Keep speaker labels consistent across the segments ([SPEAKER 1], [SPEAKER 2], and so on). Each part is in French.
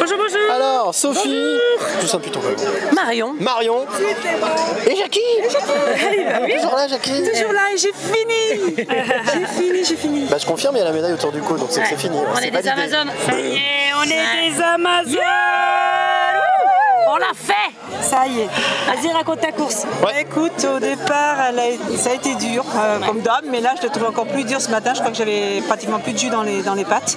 [SPEAKER 1] Bonjour, bonjour.
[SPEAKER 2] Alors, Sophie, tout ça plutôt
[SPEAKER 1] Marion.
[SPEAKER 2] Marion. Et Jackie.
[SPEAKER 1] Oui.
[SPEAKER 2] Toujours là, Jackie.
[SPEAKER 1] Toujours là et j'ai fini. J'ai fini.
[SPEAKER 2] Bah, je confirme, il y a la médaille autour du cou, donc c'est que c'est fini.
[SPEAKER 1] On est des Amazones. Ça y est, on est des Amazones. On l'a fait.
[SPEAKER 3] Ça y est. Vas-y, raconte ta course.
[SPEAKER 2] Ouais.
[SPEAKER 3] Écoute, au départ, ça a été dur, comme d'hab, mais là, je l'ai trouvé encore plus dur ce matin. Je crois que j'avais pratiquement plus de jus dans les pattes.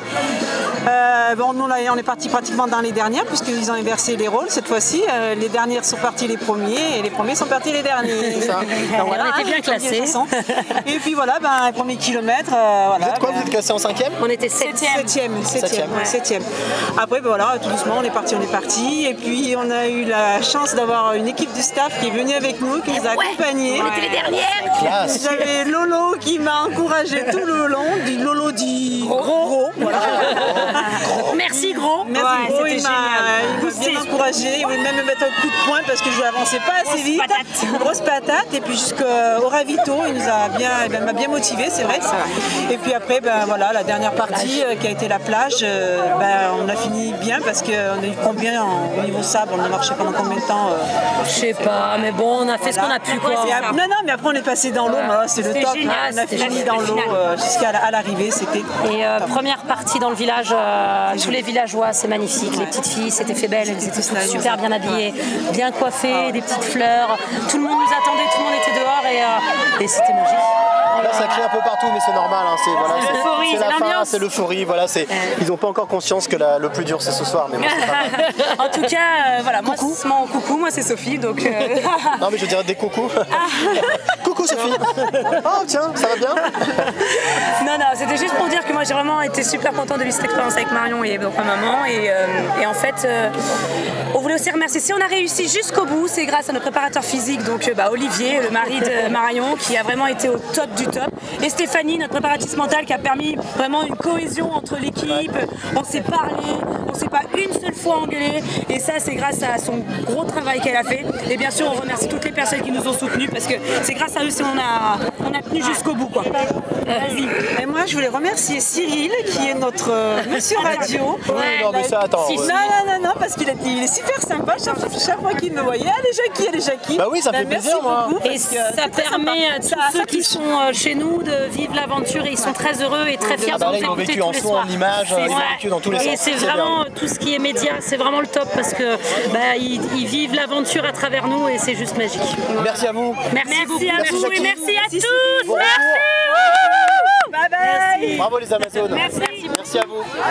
[SPEAKER 3] Bon, nous, là, on est parti pratiquement dans les dernières, puisqu'ils ont inversé les rôles cette fois-ci. Les dernières sont partis les premiers, et les premiers sont partis les derniers.
[SPEAKER 2] Ça.
[SPEAKER 3] Donc, voilà,
[SPEAKER 1] on était bien classés.
[SPEAKER 3] Et puis voilà, un premier kilomètre. Voilà,
[SPEAKER 2] Vous êtes quoi? Vous êtes classé en 5e?
[SPEAKER 1] On était 7e.
[SPEAKER 3] Septième. Après, voilà, tout doucement, on est parti. Et puis, on a eu la chance d'avoir une équipe du staff qui est venue avec nous, qui nous a accompagnés.
[SPEAKER 1] On était les dernières.
[SPEAKER 2] Classe.
[SPEAKER 3] J'avais Lolo qui m'a encouragé tout le long. Lolo dit gros. Voilà.
[SPEAKER 1] Merci gros.
[SPEAKER 3] Merci gros, il m'a bien encouragé. Il voulait même me mettre un coup de poing parce que je n'avançais pas assez vite. Grosse patate. Et puis jusqu'au ravito, il m'a bien motivé, c'est vrai. Et puis après, voilà, la dernière partie qui a été la plage, on a fini bien parce qu'on a eu combien au niveau sable, on a marché pendant combien de temps
[SPEAKER 1] Je sais pas, mais bon, on a fait ce qu'on a pu quoi.
[SPEAKER 3] Non, mais après on est passé dans l'eau, c'est le top.
[SPEAKER 1] génial,
[SPEAKER 3] On a
[SPEAKER 1] c'était
[SPEAKER 3] fini
[SPEAKER 1] génial.
[SPEAKER 3] dans l'eau jusqu'à l'arrivée, c'était
[SPEAKER 1] Et première partie dans le village, tous les villageois, c'est magnifique. Les petites filles s'étaient fait belles, elles étaient toutes super bien habillées, bien coiffées, des petites fleurs. Tout le monde nous attendait, tout le monde était dehors et c'était magique.
[SPEAKER 2] Là, ça crie un peu partout, mais c'est normal. Hein,
[SPEAKER 1] l'euphorie,
[SPEAKER 2] c'est
[SPEAKER 1] c'est
[SPEAKER 2] la fin,
[SPEAKER 1] l'ambiance.
[SPEAKER 2] c'est l'euphorie. Voilà, ils n'ont pas encore conscience que le plus dur, c'est ce soir. Mais bon, c'est pas grave.
[SPEAKER 4] En tout cas, voilà, moi c'est Sophie, donc
[SPEAKER 2] Non, mais je dirais des coucous. Coucou, Sophie. Oh, tiens, ça va bien?
[SPEAKER 4] non, c'était juste pour dire que moi j'ai vraiment été super contente de vivre cette expérience avec Marion et donc ma maman et en fait, on voulait aussi remercier. Si on a réussi jusqu'au bout, c'est grâce à notre préparateur physique, donc Olivier, le mari de Marion, qui a vraiment été au top du top, et Stéphanie, notre préparatrice mentale, qui a permis vraiment une cohésion entre l'équipe. On s'est parlé, on s'est pas une seule fois engueulé, et ça c'est grâce à son gros travail qu'elle a fait. Et bien sûr, on remercie toutes les personnes qui nous ont soutenus parce que c'est grâce à eux si on a tenu jusqu'au bout quoi. Vas-y.
[SPEAKER 3] Et moi, je voulais remercier Cyril, qui est notre monsieur radio.
[SPEAKER 2] Oui, non, mais ça, attends.
[SPEAKER 3] Non, parce qu'il est super sympa. Chaque fois qu'il me voyait, allez Jackie.
[SPEAKER 2] Bah oui, ça me fait
[SPEAKER 3] merci
[SPEAKER 2] plaisir, moi.
[SPEAKER 3] beaucoup,
[SPEAKER 1] Et
[SPEAKER 3] parce que
[SPEAKER 1] ça
[SPEAKER 3] c'est très
[SPEAKER 1] permet à
[SPEAKER 3] sympa.
[SPEAKER 1] tous ceux qui sont chez nous de vivre l'aventure et ils sont très heureux et très fiers
[SPEAKER 2] Ah bah
[SPEAKER 1] de
[SPEAKER 2] là,
[SPEAKER 1] nous
[SPEAKER 2] ils ont
[SPEAKER 1] écouter
[SPEAKER 2] vécu
[SPEAKER 1] tous
[SPEAKER 2] en
[SPEAKER 1] les
[SPEAKER 2] son,
[SPEAKER 1] soirs.
[SPEAKER 2] en image, ils ont
[SPEAKER 1] Ouais.
[SPEAKER 2] vécu dans tous les
[SPEAKER 1] Et
[SPEAKER 2] sens.
[SPEAKER 1] c'est vraiment tout ce qui est média, c'est vraiment le top parce que ils vivent l'aventure à travers nous et c'est juste magique.
[SPEAKER 2] Merci à vous.
[SPEAKER 1] Merci beaucoup.
[SPEAKER 2] Merci, Jackie.
[SPEAKER 1] et merci à tous.
[SPEAKER 2] Bon
[SPEAKER 1] Merci.
[SPEAKER 2] retour.
[SPEAKER 3] Bye bye.
[SPEAKER 2] Bravo les Amazones.
[SPEAKER 1] Merci.
[SPEAKER 2] Merci à vous.